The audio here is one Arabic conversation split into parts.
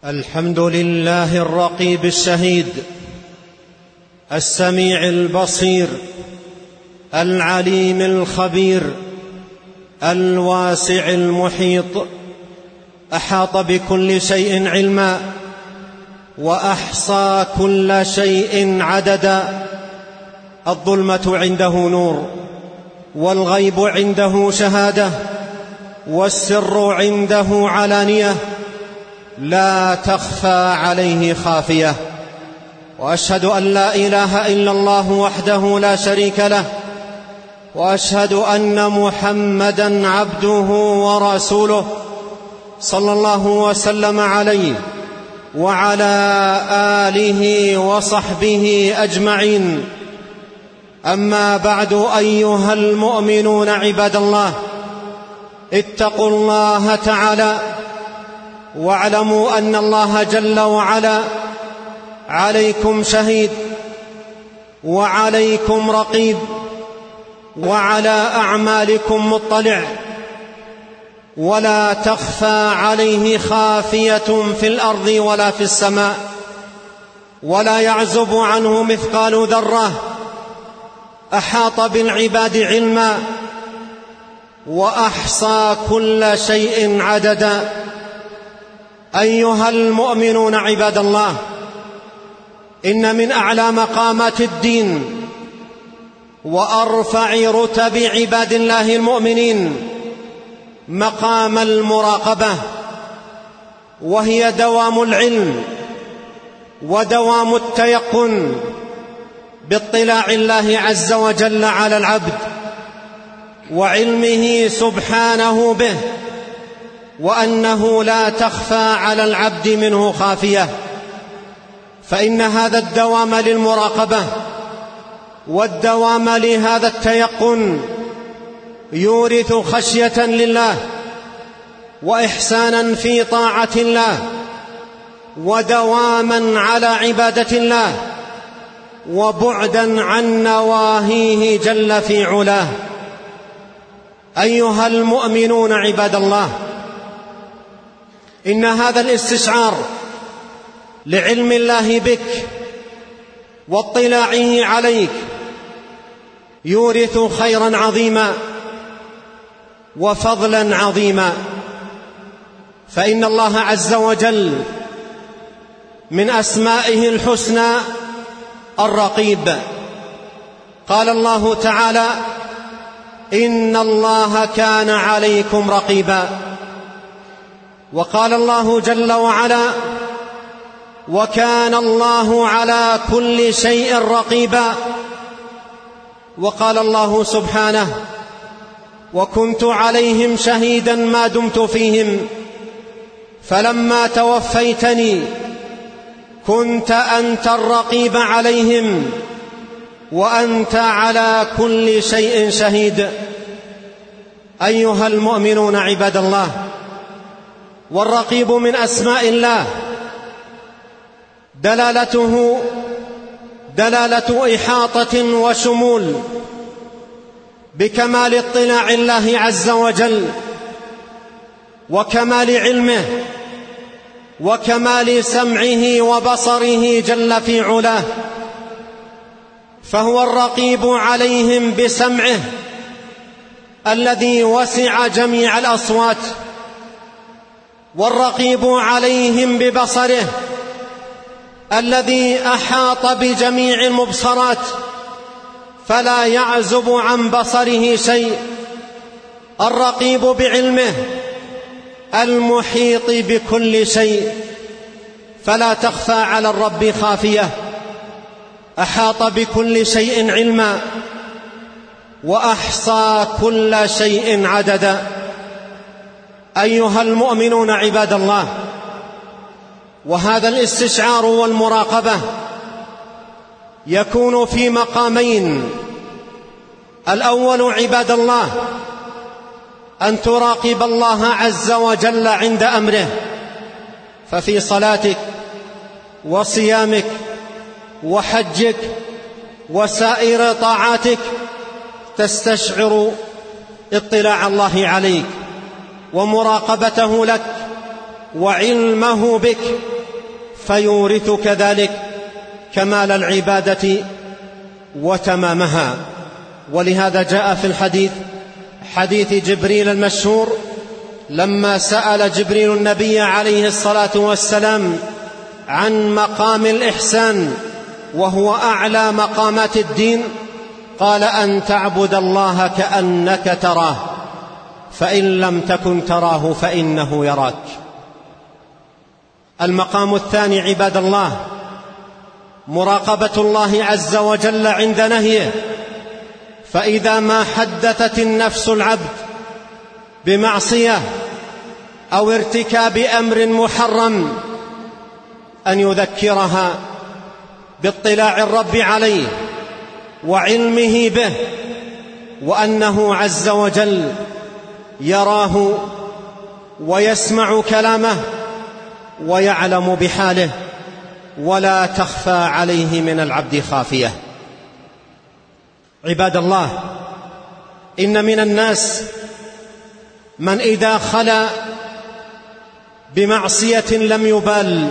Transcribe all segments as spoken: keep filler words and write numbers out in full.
الحمد لله الرقيب الشهيد السميع البصير العليم الخبير الواسع المحيط، أحاط بكل شيء علما وأحصى كل شيء عددا. الظلمة عنده نور، والغيب عنده شهادة، والسر عنده علانية، لا تخفى عليه خافية. وأشهد أن لا إله إلا الله وحده لا شريك له، وأشهد أن محمدًا عبده ورسوله صلى الله وسلم عليه وعلى آله وصحبه أجمعين. أما بعد، أيها المؤمنون عباد الله، اتقوا الله تعالى واعلموا أن الله جل وعلا عليكم شهيد وعليكم رقيب وعلى أعمالكم مطلع، ولا تخفى عليه خافية في الأرض ولا في السماء، ولا يعزب عنه مثقال ذرة. أحاط بالعباد علما وأحصى كل شيء عددا. أيها المؤمنون عباد الله، إن من أعلى مقامات الدين وأرفع رتب عباد الله المؤمنين مقام المراقبة، وهي دوام العلم ودوام التيقن باطلاع الله عز وجل على العبد وعلمه سبحانه به، وأنه لا تخفى على العبد منه خافية. فإن هذا الدوام للمراقبة والدوام لهذا التيقن يورث خشية لله وإحسانا في طاعة الله ودواما على عبادة الله وبعدا عن نواهيه جل في علاه. أيها المؤمنون عباد الله، إن هذا الاستشعار لعلم الله بك واطلاعه عليك يورث خيرا عظيما وفضلا عظيما. فإن الله عز وجل من أسمائه الحسنى الرقيب. قال الله تعالى: إن الله كان عليكم رقيبا. وقال الله جل وعلا: وكان الله على كل شيء رقيبا. وقال الله سبحانه: وكنت عليهم شهيدا ما دمت فيهم فلما توفيتني كنت أنت الرقيب عليهم وأنت على كل شيء شهيد. أيها المؤمنون عباد الله، والرقيب من أسماء الله دلالته دلالة إحاطة وشمول بكمال اطلاع الله عز وجل وكمال علمه وكمال سمعه وبصره جل في علاه. فهو الرقيب عليهم بسمعه الذي وسع جميع الأصوات، والرقيب عليهم ببصره الذي أحاط بجميع المبصرات فلا يعزب عن بصره شيء، الرقيب بعلمه المحيط بكل شيء فلا تخفى على الرب خافية. أحاط بكل شيء علما وأحصى كل شيء عددا. أيها المؤمنون عباد الله، وهذا الاستشعار والمراقبة يكون في مقامين. الأول عباد الله أن تراقب الله عز وجل عند أمره، ففي صلاتك وصيامك وحجك وسائر طاعاتك تستشعر اطلاع الله عليك ومراقبته لك وعلمه بك فيورثك ذلك كمال العبادة وتمامها. ولهذا جاء في الحديث حديث جبريل المشهور لما سأل جبريل النبي عليه الصلاة والسلام عن مقام الإحسان وهو أعلى مقامات الدين، قال: أن تعبد الله كأنك تراه، فإن لم تكن تراه فإنه يراك. المقام الثاني عباد الله مراقبة الله عز وجل عند نهيه، فإذا ما حدثت النفس العبد بمعصية أو ارتكاب أمر محرم أن يذكرها باطلاع الرب عليه وعلمه به، وأنه عز وجل يراه ويسمع كلامه ويعلم بحاله، ولا تخفى عليه من العبد خافية. عباد الله، إن من الناس من إذا خلا بمعصية لم يبال،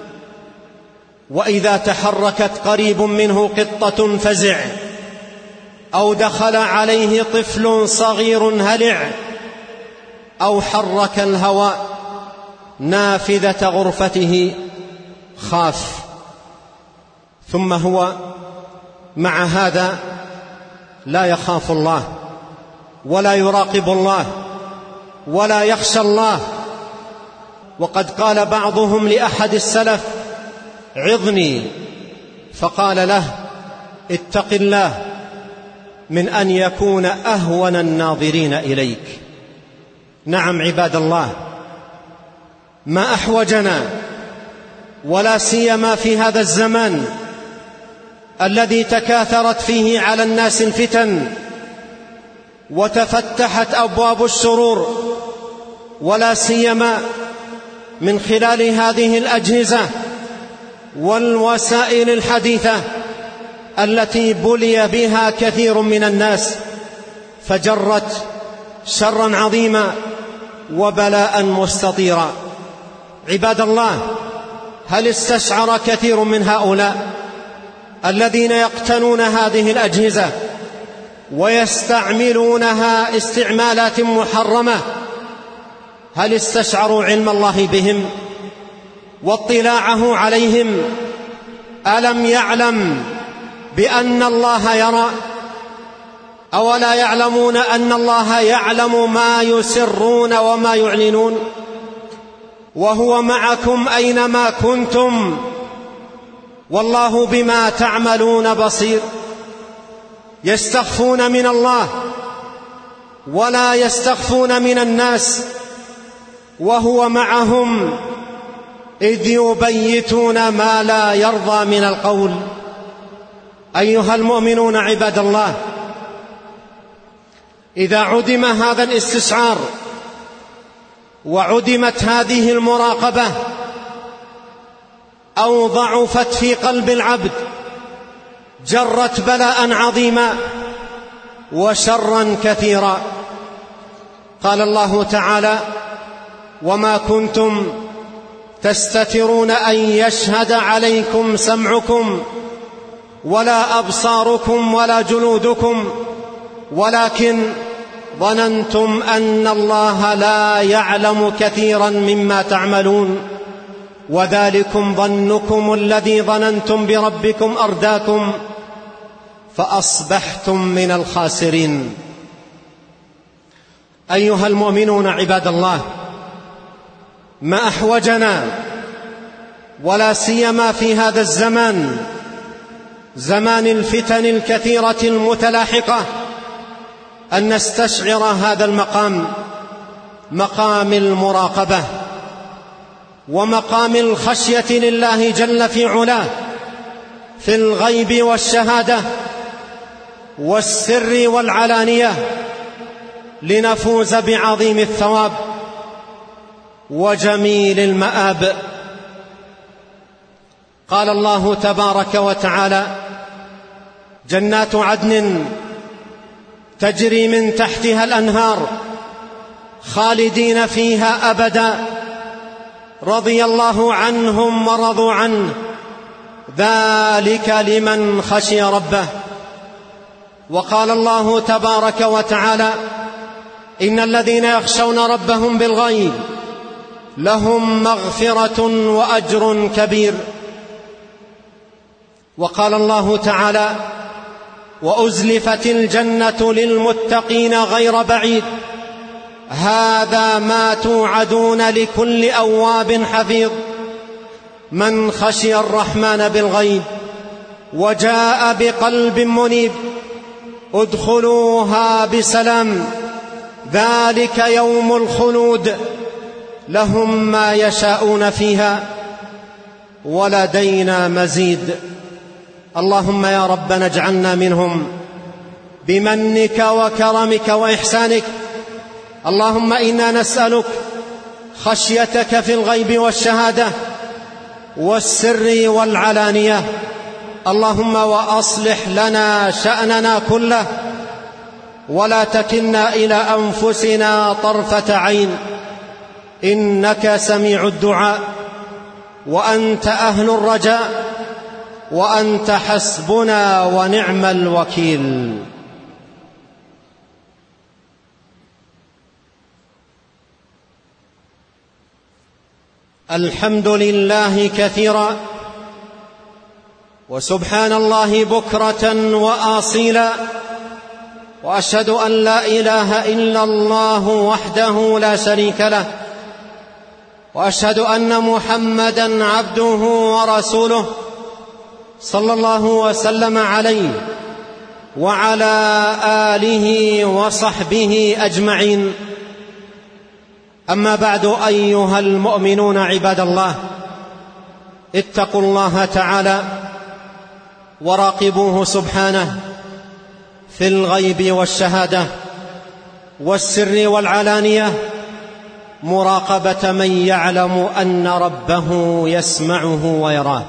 وإذا تحركت قريب منه قطة فزع، أو دخل عليه طفل صغير هلع، أو حرك الهواء نافذة غرفته خاف. ثم هو مع هذا لا يخاف الله ولا يراقب الله ولا يخشى الله. وقد قال بعضهم لأحد السلف: عظني، فقال له: اتق الله، من أن يكون أهون الناظرين إليك. نعم عباد الله، ما أحوجنا ولا سيما في هذا الزمان الذي تكاثرت فيه على الناس الفتن وتفتحت أبواب الشرور، ولا سيما من خلال هذه الأجهزة والوسائل الحديثة التي بلي بها كثير من الناس، فجرت شرا عظيما وبلاء مستطيرا. عباد الله، هل استشعر كثير من هؤلاء الذين يقتنون هذه الأجهزة ويستعملونها استعمالات محرمة، هل استشعروا علم الله بهم واطلاعه عليهم؟ ألم يعلم بأن الله يرى؟ أولا يعلمون أن الله يعلم ما يسرون وما يعلنون، وهو معكم أينما كنتم، والله بما تعملون بصير. يستخفون من الله ولا يستخفون من الناس، وهو معهم إذ يبيتون ما لا يرضى من القول. أيها المؤمنون عباد الله، إذا عدم هذا الاستشعار وعدمت هذه المراقبة أو ضعفت في قلب العبد، جرت بلاء عظيما وشرا كثيرا. قال الله تعالى: وما كنتم تستترون أن يشهد عليكم سمعكم ولا أبصاركم ولا جلودكم ولكن ظننتم أن الله لا يعلم كثيرا مما تعملون وذلكم ظنكم الذي ظننتم بربكم أرداكم فأصبحتم من الخاسرين. أيها المؤمنون عباد الله، ما أحوجنا ولا سيما في هذا الزمان، زمان الفتن الكثيرة المتلاحقة، أن نستشعر هذا المقام، مقام المراقبة ومقام الخشية لله جل في علاه في الغيب والشهادة والسر والعلانية، لنفوز بعظيم الثواب وجميل المآب. قال الله تبارك وتعالى: جنات عدن تجري من تحتها الأنهار خالدين فيها أبدا رضي الله عنهم ورضوا عنه، ذلك لمن خشي ربه. وقال الله تبارك وتعالى: إن الذين يخشون ربهم بالغيب لهم مغفرة وأجر كبير. وقال الله تعالى: وأزلفت الجنة للمتقين غير بعيد هذا ما توعدون لكل أواب حفيظ من خشي الرحمن بالغيب وجاء بقلب منيب ادخلوها بسلام ذلك يوم الخلود لهم ما يشاءون فيها ولدينا مزيد. اللهم يا ربنا اجعلنا منهم بمنك وكرمك وإحسانك. اللهم إنا نسألك خشيتك في الغيب والشهادة والسر والعلانية. اللهم وأصلح لنا شأننا كله ولا تكلنا إلى أنفسنا طرفة عين، إنك سميع الدعاء وأنت أهل الرجاء وأنت حسبنا ونعم الوكيل. الحمد لله كثيرا وسبحان الله بكرة وآصيلا، وأشهد أن لا إله إلا الله وحده لا شريك له، وأشهد أن محمدًا عبده ورسوله صلى الله وسلم عليه وعلى آله وصحبه أجمعين. أما بعد، أيها المؤمنون عباد الله، اتقوا الله تعالى وراقبوه سبحانه في الغيب والشهادة والسر والعلانية مراقبة من يعلم أن ربه يسمعه ويراه.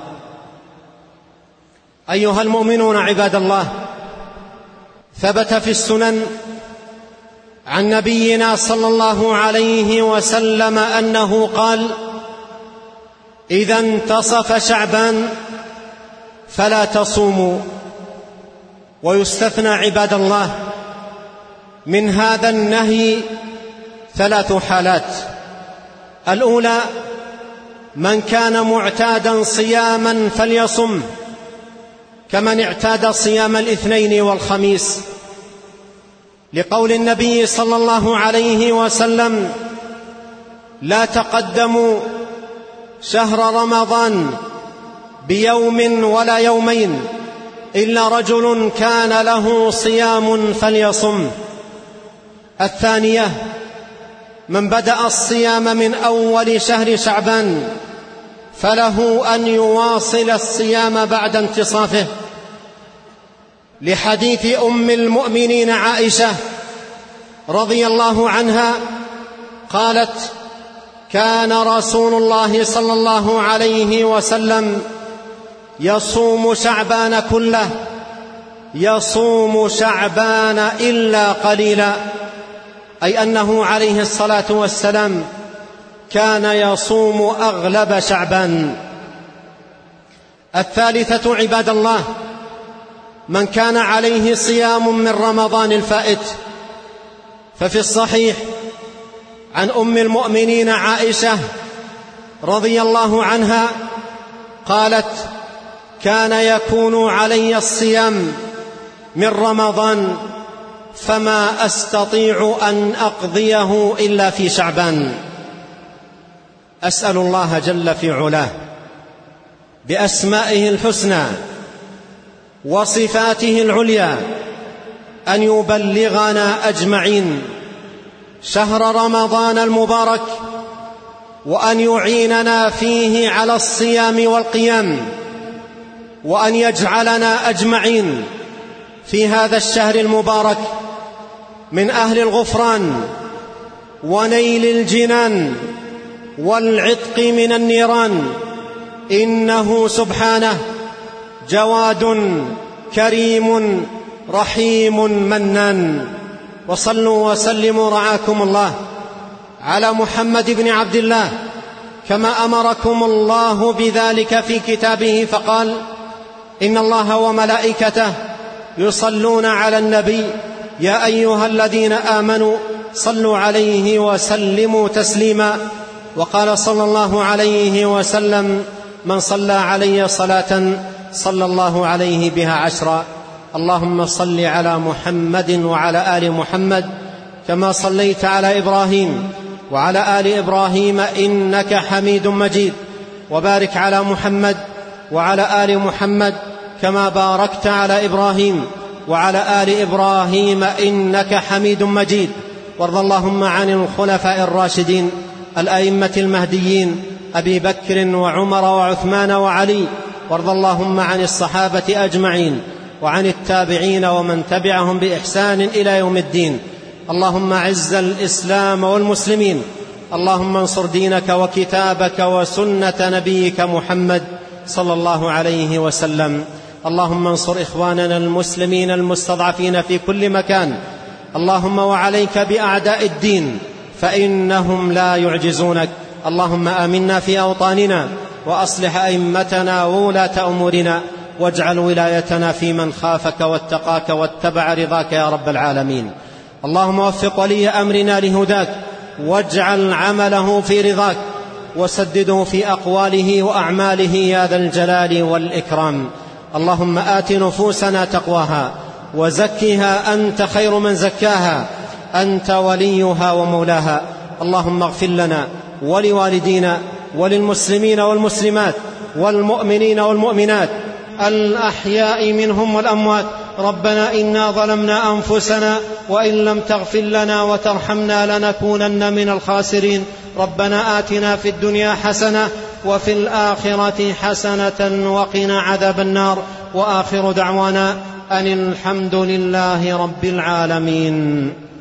أيها المؤمنون عباد الله، ثبت في السنن عن نبينا صلى الله عليه وسلم أنه قال: إذا انتصف شعبان فلا تصوموا. ويستثنى عباد الله من هذا النهي ثلاث حالات. الأولى: من كان معتادا صياما فليصم، كمن اعتاد صيام الاثنين والخميس، لقول النبي صلى الله عليه وسلم: لا تقدموا شهر رمضان بيوم ولا يومين إلا رجل كان له صيام فليصم. الثانية: من بدأ الصيام من أول شهر شعبان فله أن يواصل الصيام بعد انتصافه، لحديث أم المؤمنين عائشة رضي الله عنها قالت: كان رسول الله صلى الله عليه وسلم يصوم شعبان كله، يصوم شعبان إلا قليلا، أي أنه عليه الصلاة والسلام كان يصوم أغلب شعبان. الثالثة عباد الله: من كان عليه صيام من رمضان الفائت، ففي الصحيح عن أم المؤمنين عائشة رضي الله عنها قالت: كان يكون علي الصيام من رمضان فما أستطيع أن أقضيه إلا في شعبان. أسأل الله جل في علاه بأسمائه الحسنى وصفاته العليا أن يبلغنا أجمعين شهر رمضان المبارك، وأن يعيننا فيه على الصيام والقيام، وأن يجعلنا أجمعين في هذا الشهر المبارك من أهل الغفران ونيل الجنان والعتق من النيران، إنه سبحانه جواد كريم رحيم منان. وصلوا وسلموا رعاكم الله على محمد بن عبد الله كما أمركم الله بذلك في كتابه فقال: إن الله وملائكته يصلون على النبي يا أيها الذين آمنوا صلوا عليه وسلموا تسليما. وقال صلى الله عليه وسلم: من صلى علي صلاة صلى الله عليه بها عشرا. اللهم صل على محمد وعلى آل محمد كما صليت على إبراهيم وعلى آل إبراهيم إنك حميد مجيد، وبارك على محمد وعلى آل محمد كما باركت على إبراهيم وعلى آل إبراهيم إنك حميد مجيد. وارض اللهم عن الخلفاء الراشدين الأئمة المهديين أبي بكر وعمر وعثمان وعلي، وارض اللهم عن الصحابة أجمعين وعن التابعين ومن تبعهم بإحسان إلى يوم الدين. اللهم أعز الإسلام والمسلمين، اللهم انصر دينك وكتابك وسنة نبيك محمد صلى الله عليه وسلم. اللهم انصر إخواننا المسلمين المستضعفين في كل مكان، اللهم وعليك بأعداء الدين فإنهم لا يعجزونك. اللهم آمنا في أوطاننا وأصلح أئمتنا وولاة أمورنا، واجعل ولايتنا في من خافك واتقاك واتبع رضاك يا رب العالمين. اللهم وفق ولي أمرنا لهداك، واجعل عمله في رضاك، وسدده في أقواله وأعماله يا ذا الجلال والإكرام. اللهم آت نفوسنا تقواها وزكها أنت خير من زكاها، أنت وليها ومولاها. اللهم اغفر لنا ولوالدينا وللمسلمين والمسلمات والمؤمنين والمؤمنات الأحياء منهم والأموات. ربنا إنا ظلمنا أنفسنا وإن لم تغفر لنا وترحمنا لنكونن من الخاسرين. ربنا آتنا في الدنيا حسنة وفي الآخرة حسنة وقنا عذاب النار. وآخر دعوانا أن الحمد لله رب العالمين.